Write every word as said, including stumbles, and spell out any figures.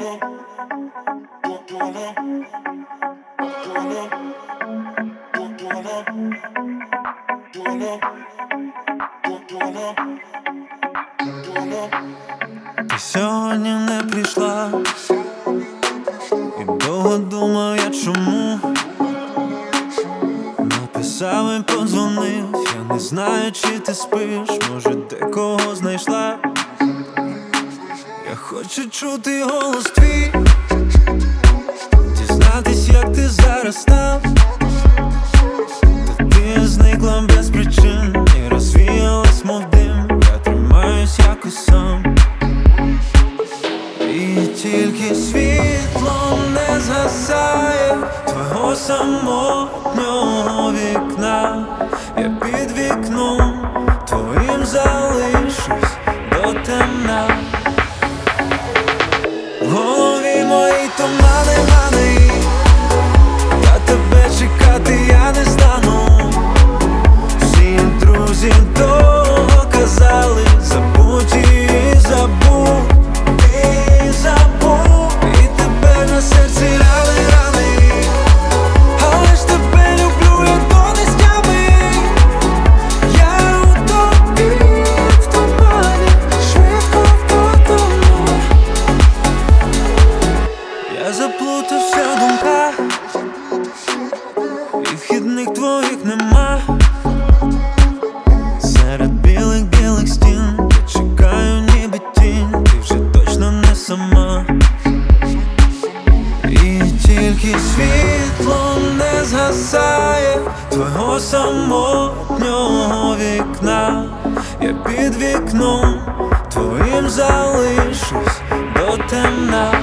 Ти сьогодні не прийшла, і довго думав я чому. Написав і подзвонив, я не знаю, чи ти спиш, може декого знайшла. Я хочу чути голос твій, дізнатись, як ти зараз став. Та ти зникла без причин і розвіялась, мов дим. Я тримаюсь якось сам, і тільки світло не згасає твого самотнього вікна. Я під вікном твоїм залишусь до темна. В голові мої тумани, мани, я тебе чекати я не стану. Всі друзі довго казали, забудь і забудь, і забудь. І тебе на серці рани, рани, але ж тебе люблю, як до нестями. Я у тобі в тумані, швидко потону. Я заплутався в думках, і вхідних твоїх нема. Серед білих-білих стін я чекаю, ніби тінь, ти вже точно не сама. І тільки світло не згасає твого самотнього вікна. Я під вікном твоїм залишусь до темна.